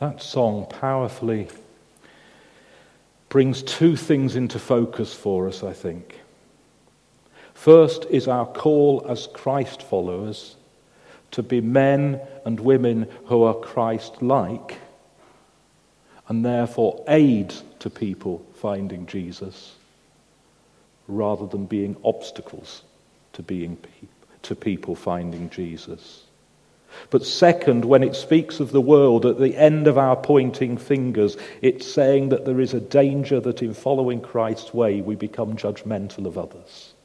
That song powerfully brings two things into focus for us, I think. First is our call as Christ followers to be men and women who are Christ-like and therefore aid to people finding Jesus rather than being obstacles to people finding Jesus. But second, when it speaks of the world, at the end of our pointing fingers, it's saying that there is a danger that in following Christ's way we become judgmental of others.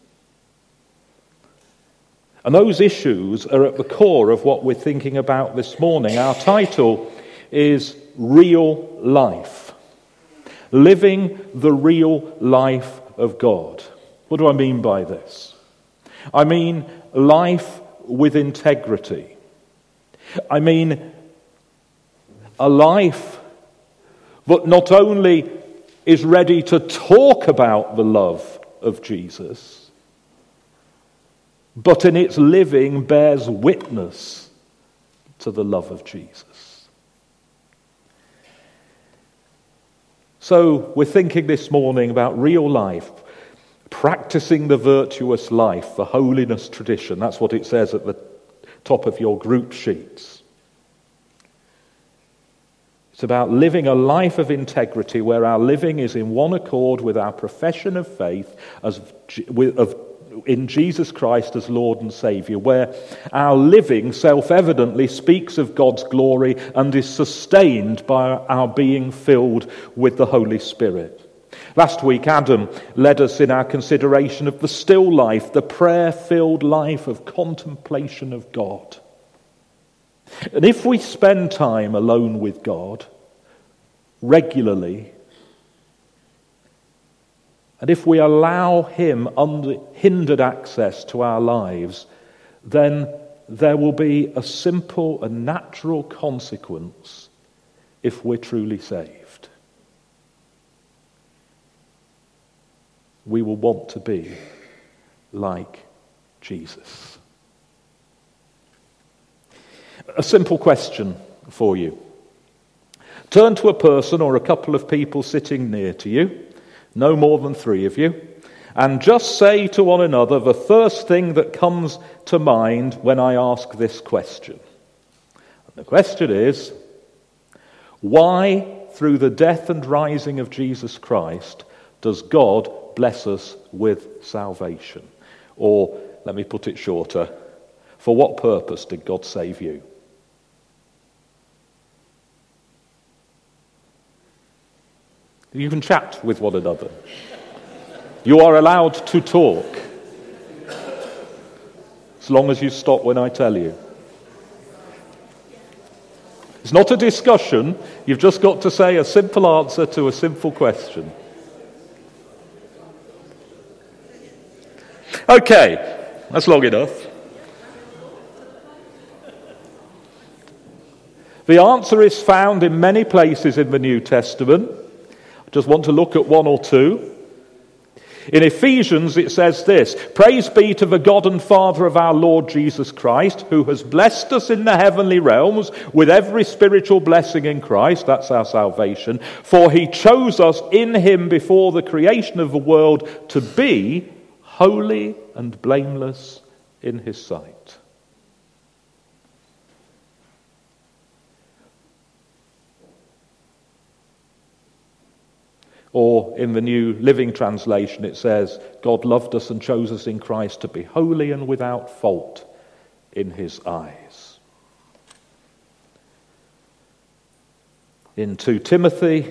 And those issues are at the core of what we're thinking about this morning. Our title is Real Life. Living the real life of God. What do I mean by this? I mean life with integrity. I mean a life that not only is ready to talk about the love of Jesus, but in its living bears witness to the love of Jesus. So we're thinking this morning about real life, practicing the virtuous life, the holiness tradition. That's what it says at the top of your group sheets. It's about living a life of integrity where our living is in one accord with our profession of faith in Jesus Christ as Lord and Saviour, where our living self-evidently speaks of God's glory and is sustained by our being filled with the Holy Spirit. Last week, Adam led us in our consideration of the still life, the prayer-filled life of contemplation of God. And if we spend time alone with God regularly, and if we allow Him unhindered access to our lives, then there will be a simple and natural consequence if we're truly saved. We will want to be like Jesus. A simple question for you. Turn to a person or a couple of people sitting near to you, no more than 3 of you, and just say to one another the first thing that comes to mind when I ask this question. And the question is, why, through the death and rising of Jesus Christ, does God bless us with salvation? Or, let me put it shorter, for what purpose did God save you? You can chat with one another. You are allowed to talk, as long as you stop when I tell you. It's not a discussion. You've just got to say a simple answer to a simple question. Okay, that's long enough. The answer is found in many places in the New Testament. I just want to look at one or two. In Ephesians it says this: "Praise be to the God and Father of our Lord Jesus Christ, who has blessed us in the heavenly realms with every spiritual blessing in Christ," that's our salvation, "for he chose us in him before the creation of the world to be holy and blameless in his sight." Or in the New Living Translation it says, "God loved us and chose us in Christ to be holy and without fault in his eyes." In 2 Timothy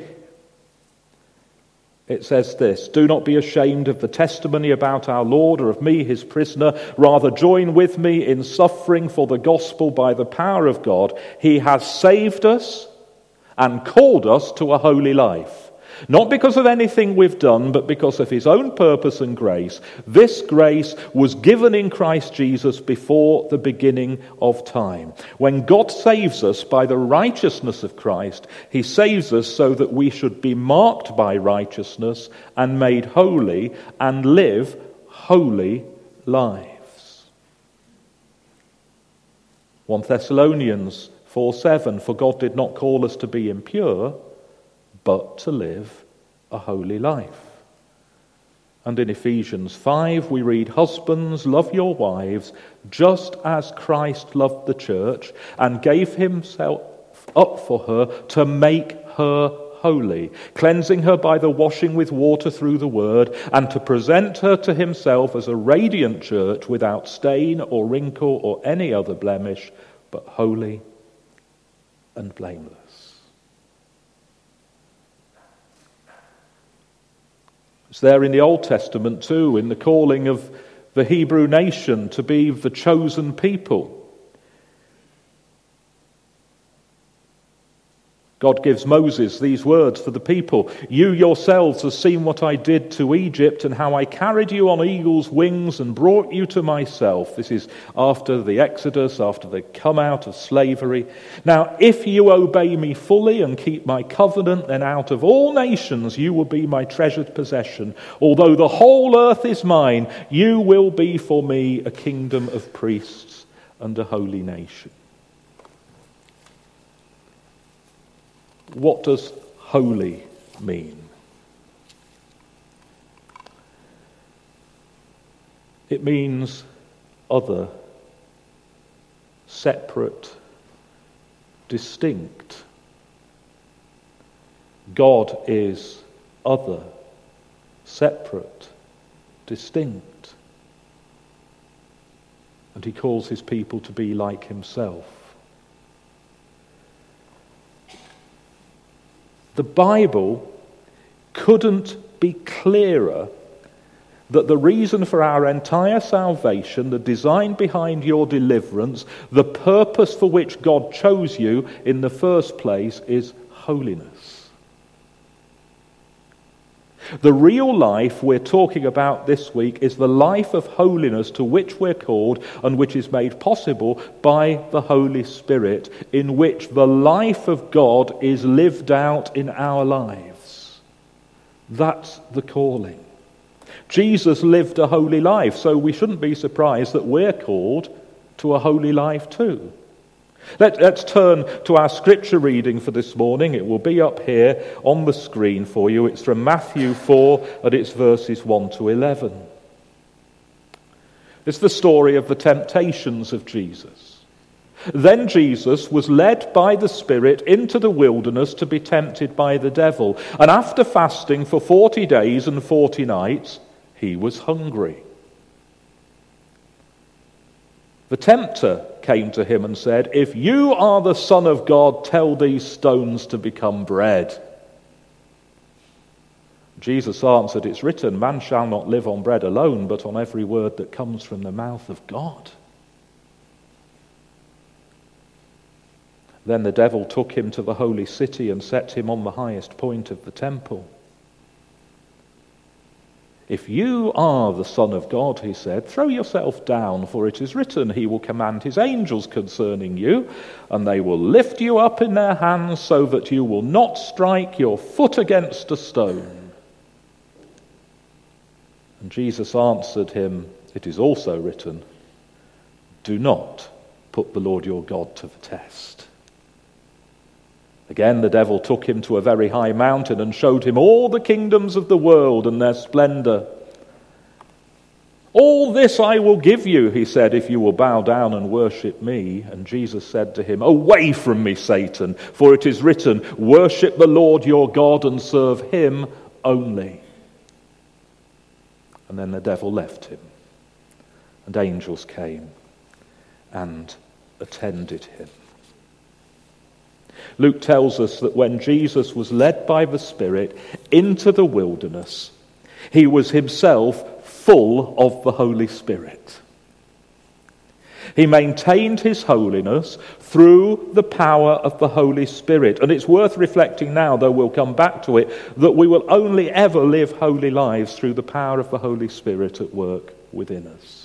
it says this: "Do not be ashamed of the testimony about our Lord or of me, his prisoner. Rather join with me in suffering for the gospel by the power of God. He has saved us and called us to a holy life. Not because of anything we've done, but because of his own purpose and grace. This grace was given in Christ Jesus before the beginning of time." When God saves us by the righteousness of Christ, he saves us so that we should be marked by righteousness and made holy and live holy lives. 1 Thessalonians 4:7, for God did not call us to be impure, but to live a holy life. And in Ephesians 5 we read, husbands, love your wives, just as Christ loved the church and gave himself up for her to make her holy, cleansing her by the washing with water through the word, and to present her to himself as a radiant church without stain or wrinkle or any other blemish, but holy and blameless. It's there in the Old Testament too, in the calling of the Hebrew nation to be the chosen people. God gives Moses these words for the people. You yourselves have seen what I did to Egypt and how I carried you on eagle's wings and brought you to myself. This is after the Exodus, after they come out of slavery. Now, if you obey me fully and keep my covenant, then out of all nations you will be my treasured possession. Although the whole earth is mine, you will be for me a kingdom of priests and a holy nation. What does holy mean? It means other, separate, distinct. God is other, separate, distinct. And he calls his people to be like himself. The Bible couldn't be clearer that the reason for our entire salvation, the design behind your deliverance, the purpose for which God chose you in the first place is holiness. The real life we're talking about this week is the life of holiness to which we're called and which is made possible by the Holy Spirit, in which the life of God is lived out in our lives. That's the calling. Jesus lived a holy life, so we shouldn't be surprised that we're called to a holy life too. Let's turn to our scripture reading for this morning. It will be up here on the screen for you. It's from Matthew 4 and it's verses 1 to 11. It's the story of the temptations of Jesus. Then Jesus was led by the Spirit into the wilderness to be tempted by the devil. And after fasting for 40 days and 40 nights, he was hungry. The tempter came to him and said, if you are the Son of God, tell these stones to become bread. Jesus answered, it's written, man shall not live on bread alone, but on every word that comes from the mouth of God. Then the devil took him to the holy city and set him on the highest point of the temple. If you are the Son of God, he said, throw yourself down, for it is written, he will command his angels concerning you, and they will lift you up in their hands so that you will not strike your foot against a stone. And Jesus answered him, it is also written, do not put the Lord your God to the test. Again, the devil took him to a very high mountain and showed him all the kingdoms of the world and their splendor. All this I will give you, he said, if you will bow down and worship me. And Jesus said to him, away from me, Satan, for it is written, worship the Lord your God and serve him only. And then the devil left him, and angels came and attended him. Luke tells us that when Jesus was led by the Spirit into the wilderness, he was himself full of the Holy Spirit. He maintained his holiness through the power of the Holy Spirit. And it's worth reflecting now, though we'll come back to it, that we will only ever live holy lives through the power of the Holy Spirit at work within us.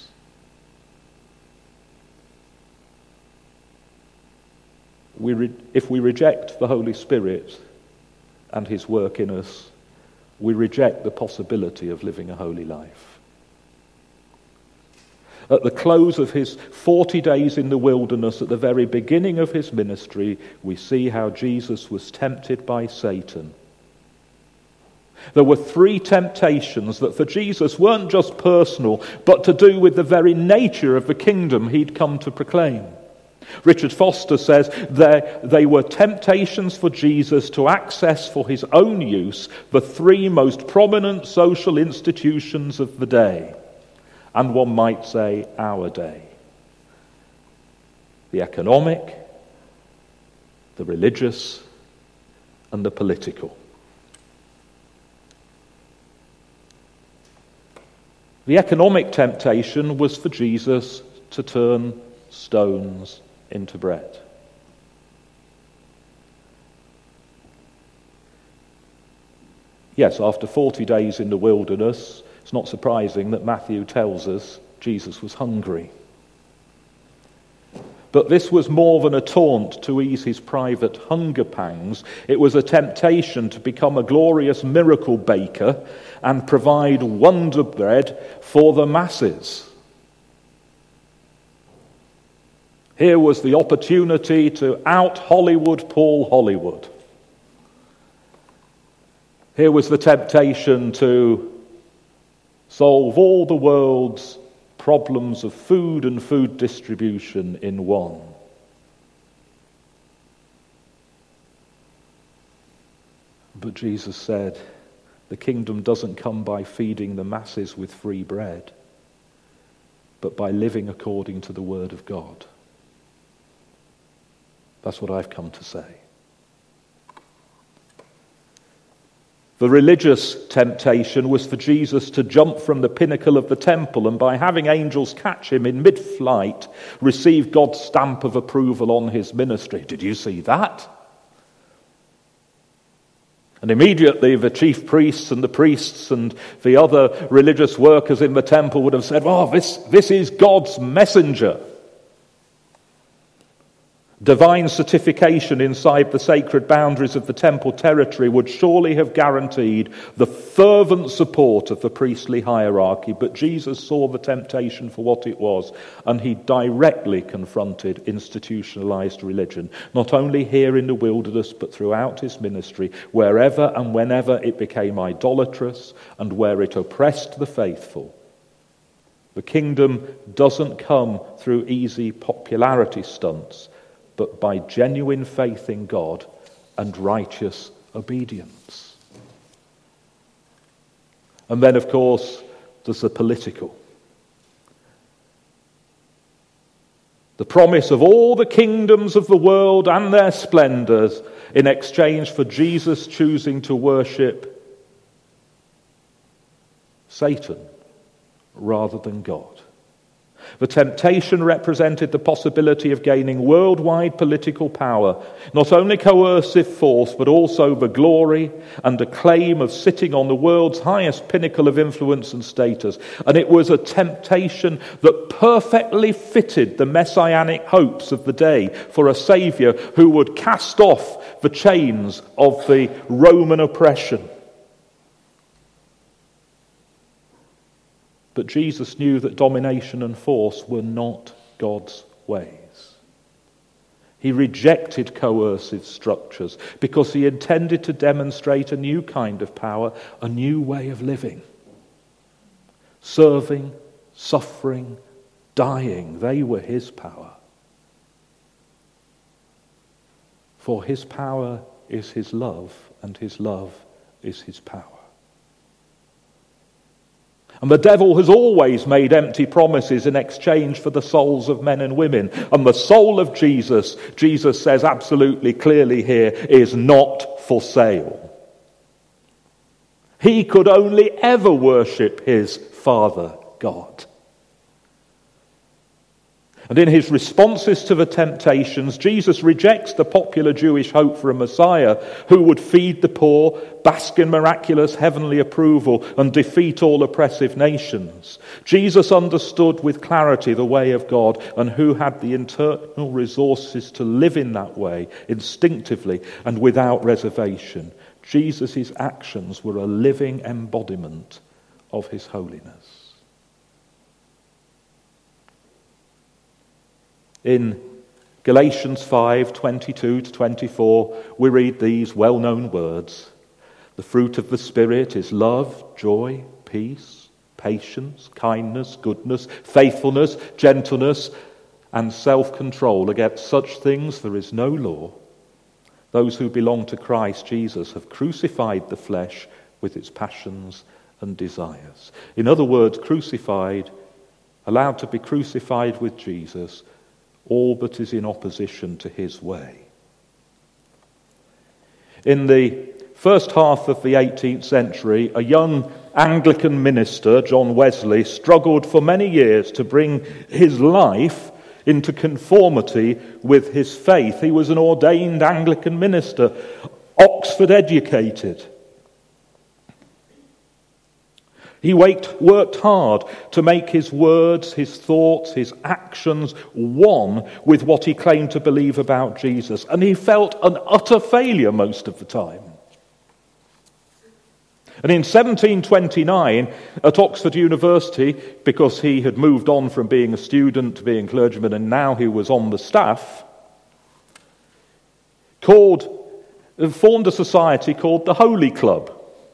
If we reject the Holy Spirit and his work in us, we reject the possibility of living a holy life. At the close of his 40 days in the wilderness, at the very beginning of his ministry, we see how Jesus was tempted by Satan. There were 3 temptations that for Jesus weren't just personal, but to do with the very nature of the kingdom he'd come to proclaim. Richard Foster says they were temptations for Jesus to access for his own use the 3 most prominent social institutions of the day, and one might say our day: the economic, the religious, and the political. The economic temptation was for Jesus to turn stones into bread. Yes, after 40 days in the wilderness, it's not surprising that Matthew tells us Jesus was hungry. But this was more than a taunt to ease his private hunger pangs. It was a temptation to become a glorious miracle baker and provide wonder bread for the masses. Here was the opportunity to out-Hollywood Paul Hollywood. Here was the temptation to solve all the world's problems of food and food distribution in one. But Jesus said, the kingdom doesn't come by feeding the masses with free bread, but by living according to the word of God. That's what I've come to say. The religious temptation was for Jesus to jump from the pinnacle of the temple and, by having angels catch him in mid-flight, receive God's stamp of approval on his ministry. Did you see that? And immediately the chief priests and the other religious workers in the temple would have said, "Oh, this is God's messenger." Divine certification inside the sacred boundaries of the temple territory would surely have guaranteed the fervent support of the priestly hierarchy, but Jesus saw the temptation for what it was, and he directly confronted institutionalized religion, not only here in the wilderness, but throughout his ministry, wherever and whenever it became idolatrous and where it oppressed the faithful. The kingdom doesn't come through easy popularity stunts, but by genuine faith in God and righteous obedience. And then, of course, there's the political. The promise of all the kingdoms of the world and their splendors in exchange for Jesus choosing to worship Satan rather than God. The temptation represented the possibility of gaining worldwide political power, not only coercive force, but also the glory and acclaim of sitting on the world's highest pinnacle of influence and status. And it was a temptation that perfectly fitted the messianic hopes of the day for a Saviour who would cast off the chains of the Roman oppression. But Jesus knew that domination and force were not God's ways. He rejected coercive structures because he intended to demonstrate a new kind of power, a new way of living. Serving, suffering, dying, they were his power. For his power is his love, and his love is his power. And the devil has always made empty promises in exchange for the souls of men and women. And the soul of Jesus, Jesus says absolutely clearly here, is not for sale. He could only ever worship his Father God. And in his responses to the temptations, Jesus rejects the popular Jewish hope for a Messiah who would feed the poor, bask in miraculous heavenly approval, and defeat all oppressive nations. Jesus understood with clarity the way of God and who had the internal resources to live in that way, instinctively and without reservation. Jesus' actions were a living embodiment of his holiness. In Galatians 5:22-24, we read these well-known words. The fruit of the Spirit is love, joy, peace, patience, kindness, goodness, faithfulness, gentleness, and self-control. Against such things there is no law. Those who belong to Christ Jesus have crucified the flesh with its passions and desires. In other words, crucified, allowed to be crucified with Jesus, all that is in opposition to his way. In the first half of the 18th century, a young Anglican minister, John Wesley, struggled for many years to bring his life into conformity with his faith. He was an ordained Anglican minister, Oxford educated. He worked hard to make his words, his thoughts, his actions one with what he claimed to believe about Jesus. And he felt an utter failure most of the time. And in 1729, at Oxford University, because he had moved on from being a student to being clergyman, and now he was on the staff, formed a society called the Holy Club,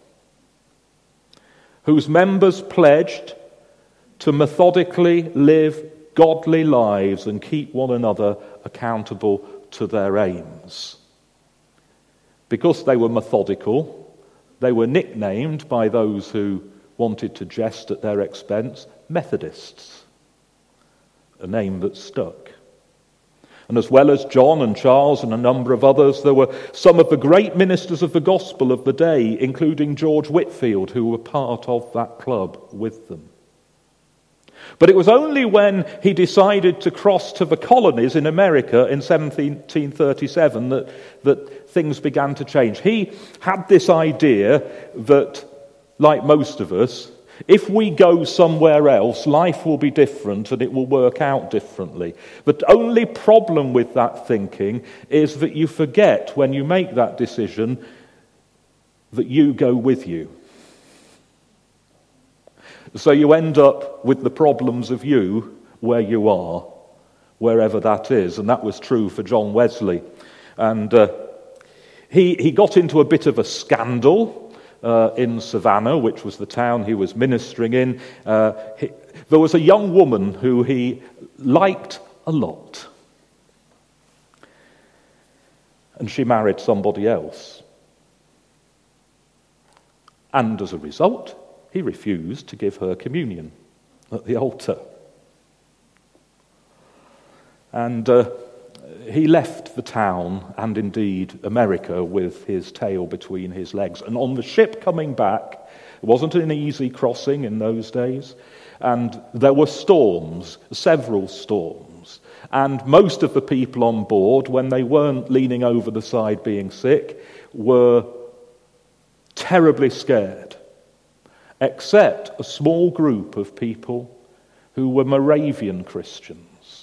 whose members pledged to methodically live godly lives and keep one another accountable to their aims. Because they were methodical, they were nicknamed by those who wanted to jest at their expense, Methodists, a name that stuck. And as well as John and Charles and a number of others, there were some of the great ministers of the gospel of the day, including George Whitefield, who were part of that club with them. But it was only when he decided to cross to the colonies in America in 1737 that things began to change. He had this idea that, like most of us, if we go somewhere else, life will be different and it will work out differently. The only problem with that thinking is that you forget when you make that decision that you go with you. So you end up with the problems of you where you are, wherever that is. And that was true for John Wesley. And he got into a bit of a scandal in Savannah, which was the town he was ministering in. There was a young woman who he liked a lot. And she married somebody else. And as a result, he refused to give her communion at the altar. And he left the town and indeed America with his tail between his legs. And on the ship coming back, it wasn't an easy crossing in those days, and there were storms, several storms. And most of the people on board, when they weren't leaning over the side being sick, were terribly scared, except a small group of people who were Moravian Christians.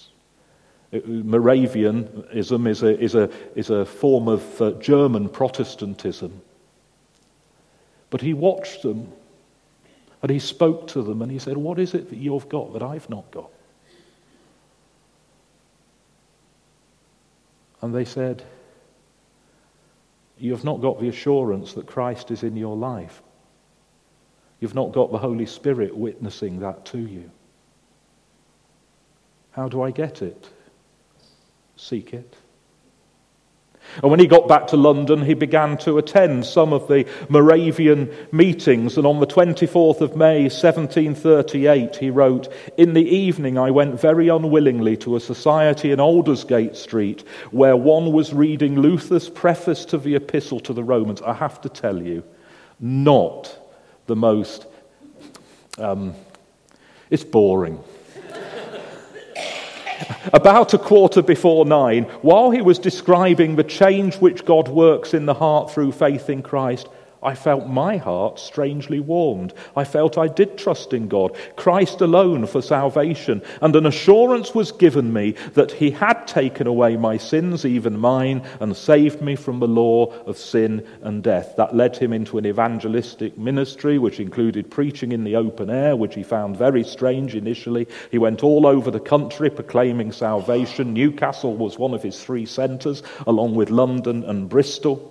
Moravianism is a form of German Protestantism. But he watched them, and he spoke to them, and he said, "What is it that you've got that I've not got?" And they said, "You've not got the assurance that Christ is in your life. You've not got the Holy Spirit witnessing that to you. How do I get it?" Seek it. And when he got back to London, he began to attend some of the Moravian meetings. And on the 24th of May, 1738, he wrote, "In the evening I went very unwillingly to a society in Aldersgate Street where one was reading Luther's preface to the Epistle to the Romans." I have to tell you, not the most... it's boring. About 9:15, while he was describing the change which God works in the heart through faith in Christ, I felt my heart strangely warmed. I felt I did trust in God, Christ alone for salvation, and an assurance was given me that he had taken away my sins, even mine, and saved me from the law of sin and death. That led him into an evangelistic ministry, which included preaching in the open air, which he found very strange initially. He went all over the country proclaiming salvation. Newcastle was one of his 3 centres, along with London and Bristol.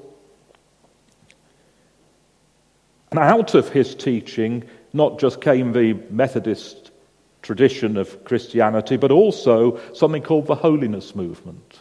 And out of his teaching, not just came the Methodist tradition of Christianity, but also something called the Holiness Movement,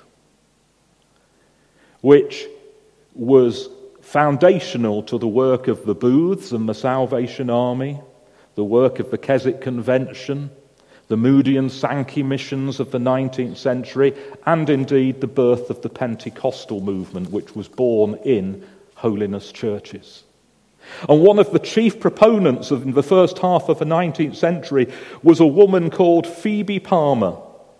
which was foundational to the work of the Booths and the Salvation Army, the work of the Keswick Convention, the Moody and Sankey missions of the 19th century, and indeed the birth of the Pentecostal movement, which was born in holiness churches. And one of the chief proponents of the first half of the 19th century was a woman called Phoebe Palmer.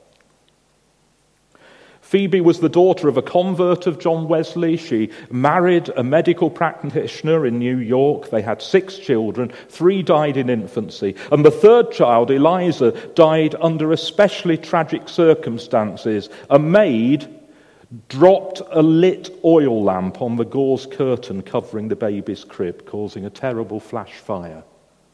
Phoebe was the daughter of a convert of John Wesley. She married a medical practitioner in New York. They had 6 children. 3 died in infancy. And the 3rd child, Eliza, died under especially tragic circumstances. A maid dropped a lit oil lamp on the gauze curtain covering the baby's crib, causing a terrible flash fire.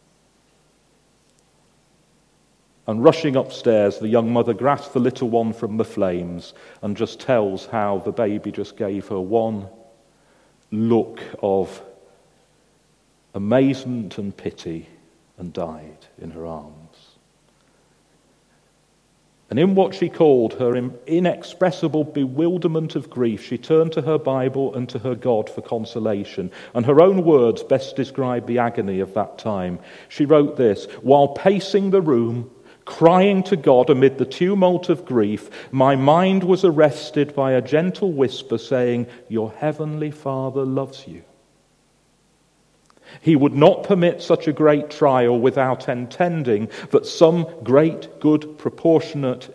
And rushing upstairs, the young mother grasps the little one from the flames and just tells how the baby just gave her one look of amazement and pity and died in her arms. And in what she called her inexpressible bewilderment of grief, she turned to her Bible and to her God for consolation. And her own words best describe the agony of that time. She wrote this: "While pacing the room, crying to God amid the tumult of grief, my mind was arrested by a gentle whisper saying, 'Your heavenly Father loves you.' He would not permit such a great trial without intending that some great good proportionate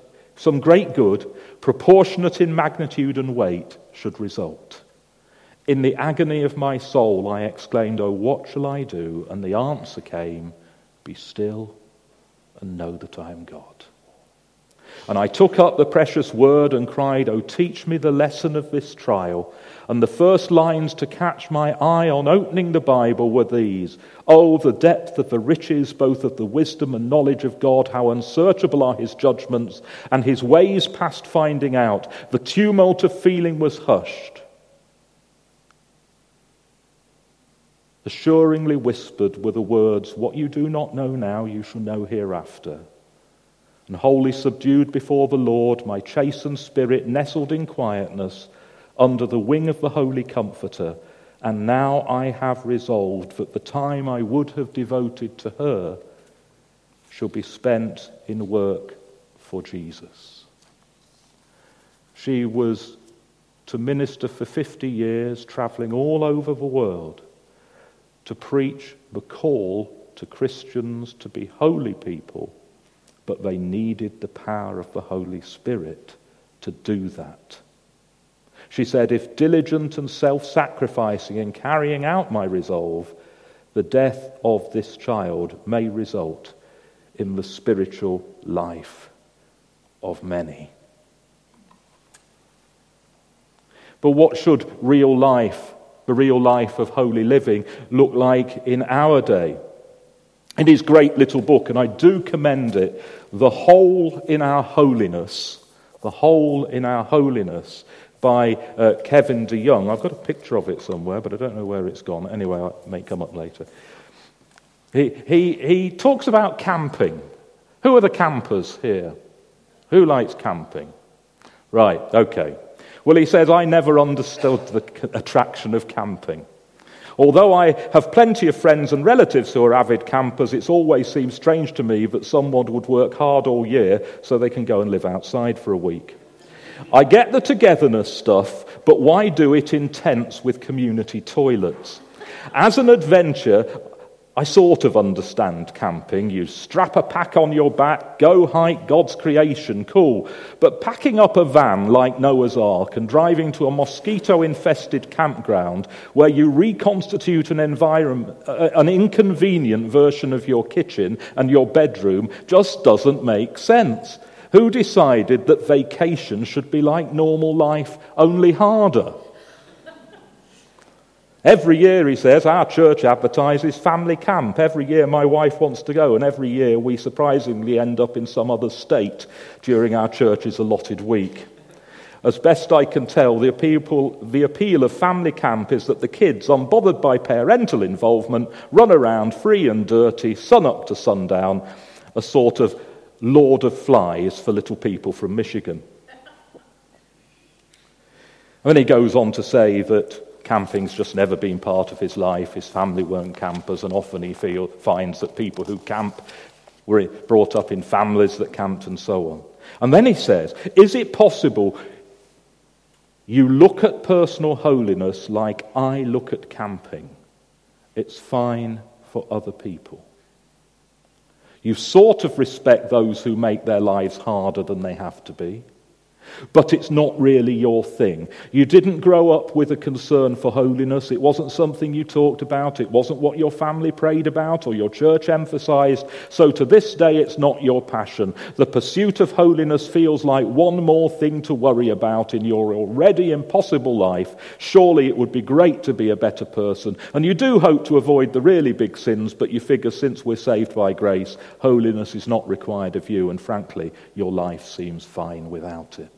in magnitude and weight should result. In the agony of my soul I exclaimed, 'Oh, what shall I do?' And the answer came, 'Be still and know that I am God.' And I took up the precious word and cried, 'Oh, teach me the lesson of this trial.' And the first lines to catch my eye on opening the Bible were these: 'Oh, the depth of the riches, both of the wisdom and knowledge of God, how unsearchable are his judgments, and his ways past finding out. The tumult of feeling was hushed. Assuringly whispered were the words, "What you do not know now, you shall know hereafter." And wholly subdued before the Lord, my chastened spirit nestled in quietness under the wing of the Holy Comforter, and now I have resolved that the time I would have devoted to her shall be spent in work for Jesus." She was to minister for 50 years, travelling all over the world, to preach the call to Christians to be holy people, but they needed the power of the Holy Spirit to do that. She said, "If diligent and self-sacrificing in carrying out my resolve, the death of this child may result in the spiritual life of many." But what should the real life of holy living, look like in our day? In his great little book, and I do commend it, The Hole in Our Holiness, by Kevin DeYoung. I've got a picture of it somewhere, but I don't know where it's gone. Anyway, it may come up later. He talks about camping. Who are the campers here? Who likes camping? Right, okay. Well, he says, I never understood the attraction of camping. Although I have plenty of friends and relatives who are avid campers, it's always seemed strange to me that someone would work hard all year so they can go and live outside for a week. I get the togetherness stuff, but why do it in tents with community toilets? As an adventure, I sort of understand camping. You strap a pack on your back, go hike God's creation, cool. But packing up a van like Noah's Ark and driving to a mosquito-infested campground where you reconstitute an environment, an inconvenient version of your kitchen and your bedroom just doesn't make sense. Who decided that vacation should be like normal life, only harder? Every year, he says, our church advertises family camp. Every year my wife wants to go, and every year we surprisingly end up in some other state during our church's allotted week. As best I can tell, the appeal of family camp is that the kids, unbothered by parental involvement, run around free and dirty, sun up to sundown, a sort of Lord of Flies for little people from Michigan. And then he goes on to say that camping's just never been part of his life. His family weren't campers, and often he finds that people who camp were brought up in families that camped and so on. And then he says, is it possible you look at personal holiness like I look at camping? It's fine for other people. You sort of respect those who make their lives harder than they have to be. But it's not really your thing. You didn't grow up with a concern for holiness. It wasn't something you talked about. It wasn't what your family prayed about or your church emphasized. So to this day, it's not your passion. The pursuit of holiness feels like one more thing to worry about in your already impossible life. Surely it would be great to be a better person. And you do hope to avoid the really big sins, but you figure since we're saved by grace, holiness is not required of you. And frankly, your life seems fine without it.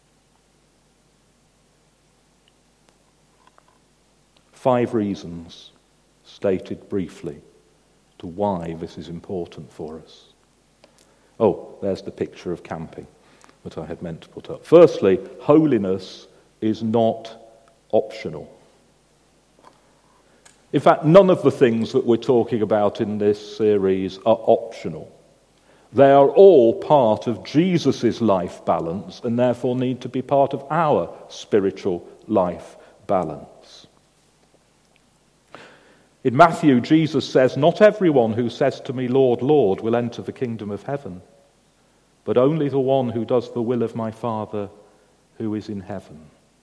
5 reasons, stated briefly, to why this is important for us. Oh, there's the picture of camping that I had meant to put up. Firstly, holiness is not optional. In fact, none of the things that we're talking about in this series are optional. They are all part of Jesus' life balance and therefore need to be part of our spiritual life balance. In Matthew, Jesus says, not everyone who says to me, Lord, Lord, will enter the kingdom of heaven, but only the one who does the will of my Father who is in heaven.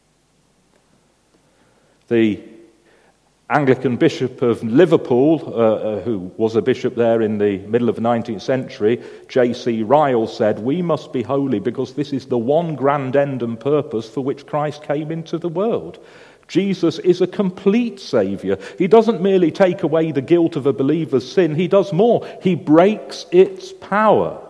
The Anglican Bishop of Liverpool, who was a bishop there in the middle of the 19th century, J.C. Ryle, said, we must be holy because this is the one grand end and purpose for which Christ came into the world. Jesus is a complete Saviour. He doesn't merely take away the guilt of a believer's sin, he does more. He breaks its power.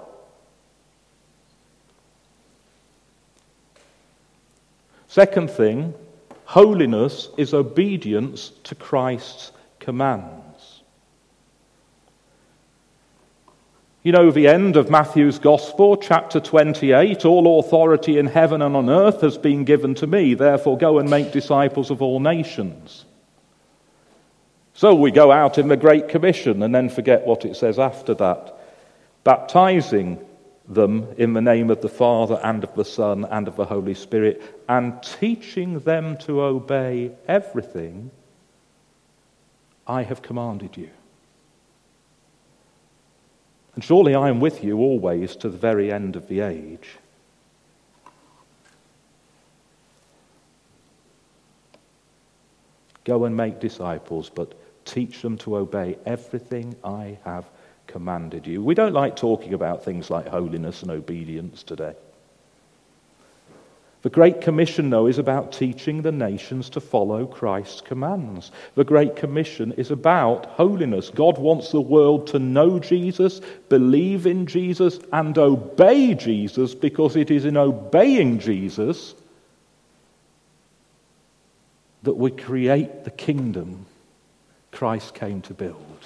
Second thing, holiness is obedience to Christ's commands. You know the end of Matthew's Gospel, chapter 28, all authority in heaven and on earth has been given to me, therefore go and make disciples of all nations. So we go out in the Great Commission and then forget what it says after that, baptizing them in the name of the Father and of the Son and of the Holy Spirit, and teaching them to obey everything I have commanded you. And surely I am with you always to the very end of the age. Go and make disciples, but teach them to obey everything I have commanded you. We don't like talking about things like holiness and obedience today. The Great Commission, though, is about teaching the nations to follow Christ's commands. The Great Commission is about holiness. God wants the world to know Jesus, believe in Jesus, and obey Jesus, because it is in obeying Jesus that we create the kingdom Christ came to build.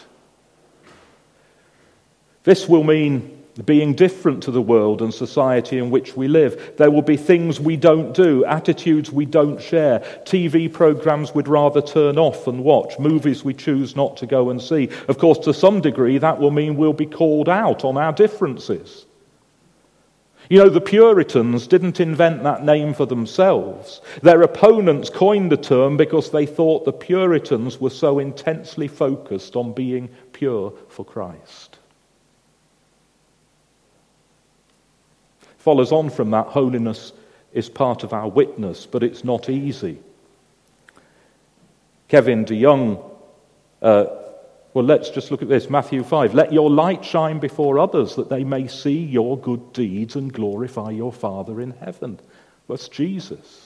This will mean being different to the world and society in which we live. There will be things we don't do, attitudes we don't share, TV programs we'd rather turn off and watch, movies we choose not to go and see. Of course, to some degree, that will mean we'll be called out on our differences. You know, the Puritans didn't invent that name for themselves. Their opponents coined the term because they thought the Puritans were so intensely focused on being pure for Christ. Follows on from that, holiness is part of our witness, but it's not easy. Kevin DeYoung, let's just look at this, Matthew 5. Let your light shine before others, that they may see your good deeds and glorify your Father in heaven. That's Jesus.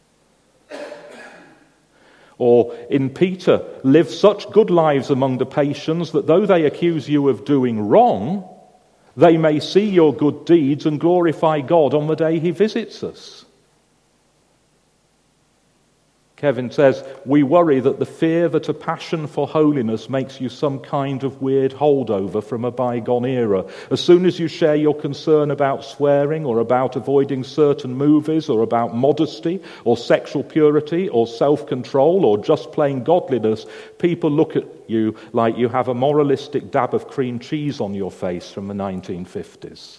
Or in Peter, live such good lives among the pagans that though they accuse you of doing wrong, they may see your good deeds and glorify God on the day he visits us. Kevin says, we worry that the fear that a passion for holiness makes you some kind of weird holdover from a bygone era. As soon as you share your concern about swearing or about avoiding certain movies or about modesty or sexual purity or self-control or just plain godliness, people look at you like you have a moralistic dab of cream cheese on your face from the 1950s.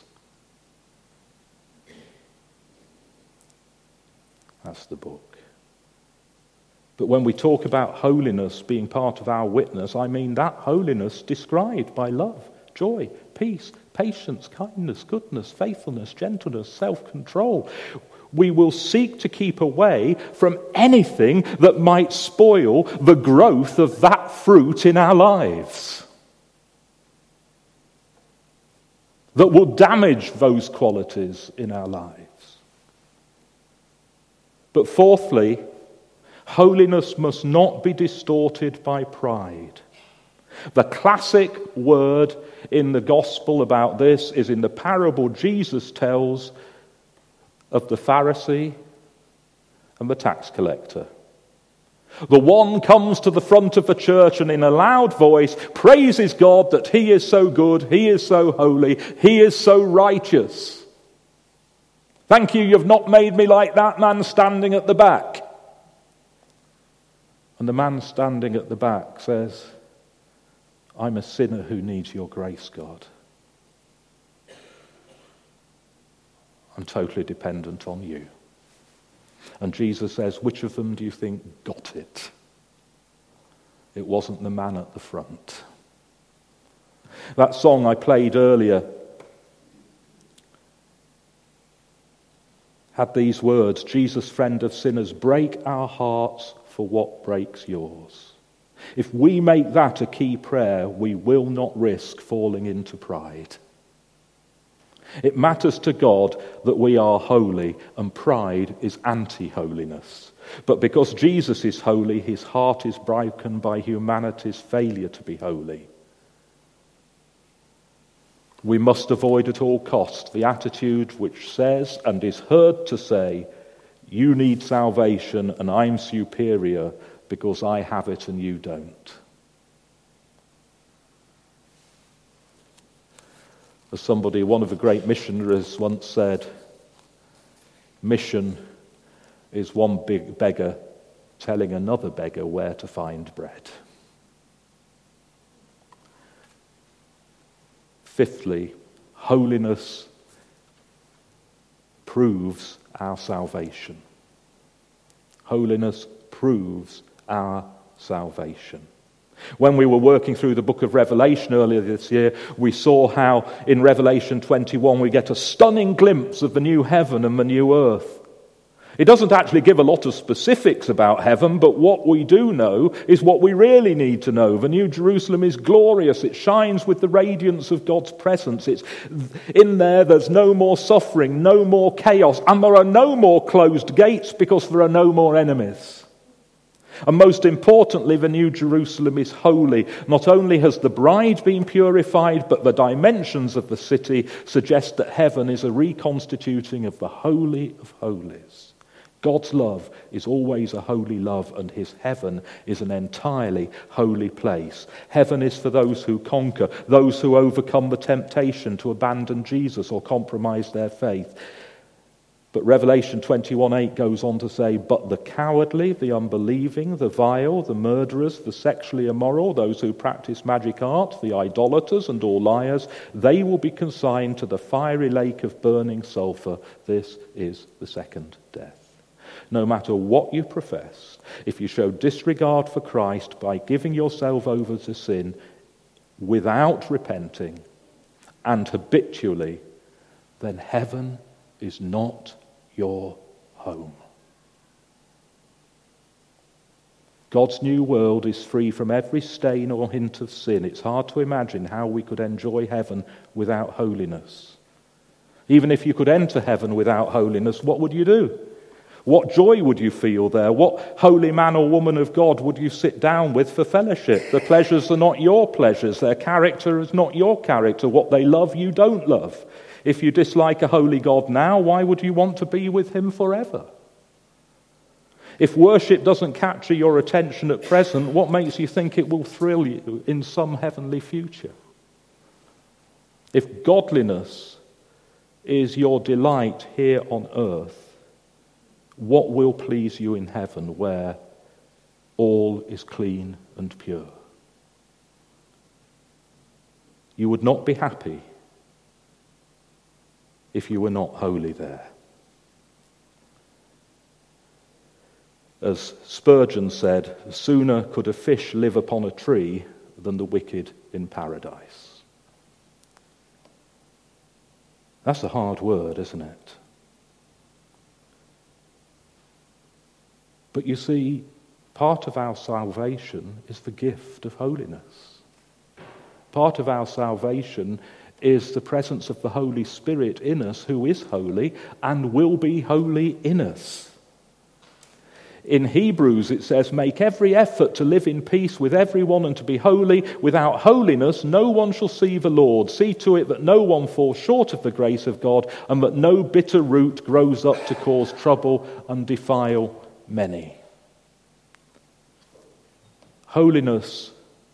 That's the book. But when we talk about holiness being part of our witness, I mean that holiness described by love, joy, peace, patience, kindness, goodness, faithfulness, gentleness, self-control. We will seek to keep away from anything that might spoil the growth of that fruit in our lives, that will damage those qualities in our lives. But fourthly, holiness must not be distorted by pride. The classic word in the gospel about this is in the parable Jesus tells of the Pharisee and the tax collector. The one comes to the front of the church and in a loud voice praises God that he is so good, he is so holy, he is so righteous. Thank you, you've not made me like that man standing at the back. And the man standing at the back says, I'm a sinner who needs your grace, God. I'm totally dependent on you. And Jesus says, which of them do you think got it? It wasn't the man at the front. That song I played earlier had these words, Jesus, friend of sinners, break our hearts for what breaks yours. If we make that a key prayer, we will not risk falling into pride. It matters to God that we are holy, and pride is anti-holiness. But because Jesus is holy, his heart is broken by humanity's failure to be holy. We must avoid at all costs the attitude which says and is heard to say, you need salvation and I'm superior because I have it and you don't. As somebody, one of the great missionaries once said, mission is one big beggar telling another beggar where to find bread. Fifthly, holiness proves our salvation. Holiness proves our salvation. When we were working through the book of Revelation earlier this year, we saw how in Revelation 21 we get a stunning glimpse of the new heaven and the new earth. It doesn't actually give a lot of specifics about heaven, but what we do know is what we really need to know. The New Jerusalem is glorious. It shines with the radiance of God's presence. It's in there, there's no more suffering, no more chaos, and there are no more closed gates because there are no more enemies. And most importantly, the New Jerusalem is holy. Not only has the bride been purified, but the dimensions of the city suggest that heaven is a reconstituting of the Holy of Holies. God's love is always a holy love, and his heaven is an entirely holy place. Heaven is for those who conquer, those who overcome the temptation to abandon Jesus or compromise their faith. But Revelation 21:8 goes on to say, but the cowardly, the unbelieving, the vile, the murderers, the sexually immoral, those who practice magic art, the idolaters and all liars, they will be consigned to the fiery lake of burning sulfur. This is the second death. No matter what you profess, if you show disregard for Christ by giving yourself over to sin, without repenting and habitually, then heaven is not your home. God's new world is free from every stain or hint of sin. It's hard to imagine how we could enjoy heaven without holiness. Even if you could enter heaven without holiness, what would you do? What joy would you feel there? What holy man or woman of God would you sit down with for fellowship? The pleasures are not your pleasures. Their character is not your character. What they love, you don't love. If you dislike a holy God now, why would you want to be with him forever? If worship doesn't capture your attention at present, what makes you think it will thrill you in some heavenly future? If godliness is your delight here on earth, what will please you in heaven where all is clean and pure? You would not be happy if you were not holy there. As Spurgeon said, sooner could a fish live upon a tree than the wicked in paradise. That's a hard word, isn't it? But you see, part of our salvation is the gift of holiness. Part of our salvation is the presence of the Holy Spirit in us, who is holy and will be holy in us. In Hebrews it says, make every effort to live in peace with everyone and to be holy. Without holiness no one shall see the Lord. See to it that no one falls short of the grace of God, and that no bitter root grows up to cause trouble and defile many. Holiness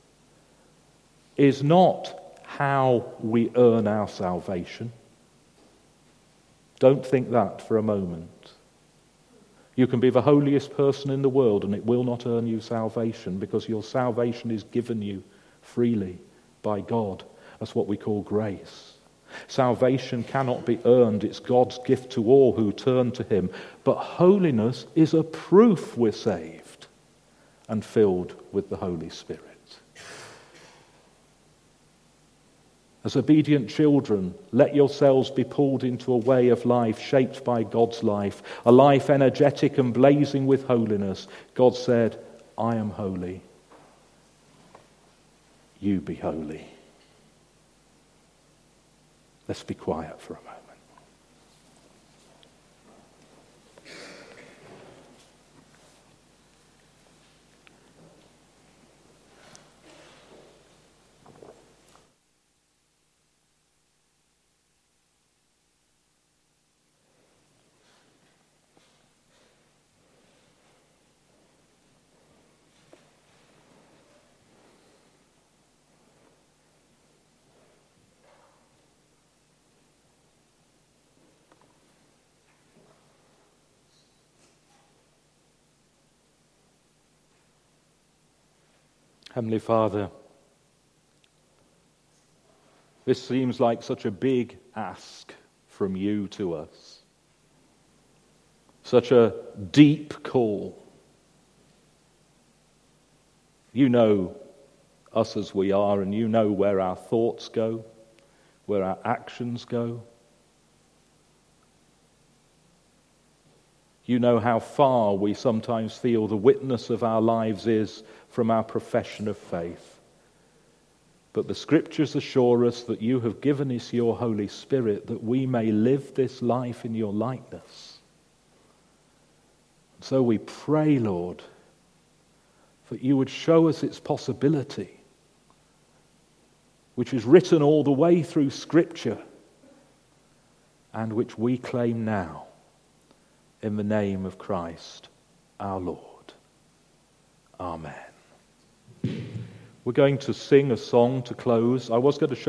is not how we earn our salvation. Don't think that for a moment. You can be the holiest person in the world and it will not earn you salvation, because your salvation is given you freely by God. That's what we call grace. Salvation cannot be earned. It's God's gift to all who turn to him. But holiness is a proof we're saved and filled with the Holy Spirit. As obedient children, let yourselves be pulled into a way of life shaped by God's life, a life energetic and blazing with holiness. God said, I am holy. You be holy. Let's be quiet for a moment. Heavenly Father, this seems like such a big ask from you to us. Such a deep call. You know us as we are, and you know where our thoughts go, where our actions go. You know how far we sometimes feel the witness of our lives is from our profession of faith. But the Scriptures assure us that you have given us your Holy Spirit that we may live this life in your likeness. And so we pray, Lord, that you would show us its possibility, which is written all the way through Scripture and which we claim now. In the name of Christ, our Lord. Amen. We're going to sing a song to close. I was going to show